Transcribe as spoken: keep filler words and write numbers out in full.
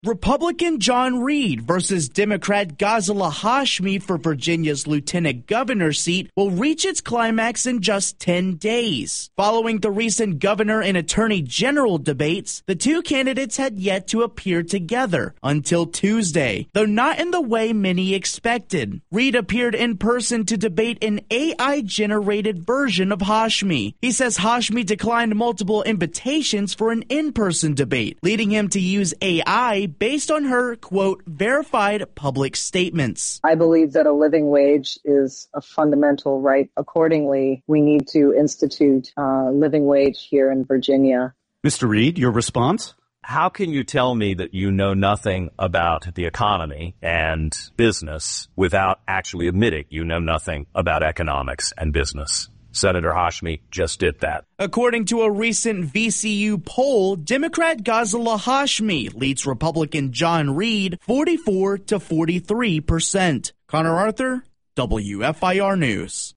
Republican John Reed versus Democrat Ghazala Hashmi for Virginia's lieutenant governor seat will reach its climax in just ten days. Following the recent governor and attorney general debates, the two candidates had yet to appear together until Tuesday, though not in the way many expected. Reed appeared in person to debate an A I-generated version of Hashmi. He says Hashmi declined multiple invitations for an in-person debate, leading him to use A I based on her, quote, verified public statements. I believe that a living wage is a fundamental right. Accordingly, we need to institute a living wage here in Virginia. Mister Reed, your response? How can you tell me that you know nothing about the economy and business without actually admitting you know nothing about economics and business? Senator Hashmi just did that. According to a recent V C U poll, Democrat Ghazala Hashmi leads Republican John Reed forty-four to forty-three percent. Connor Arthur, W F I R News.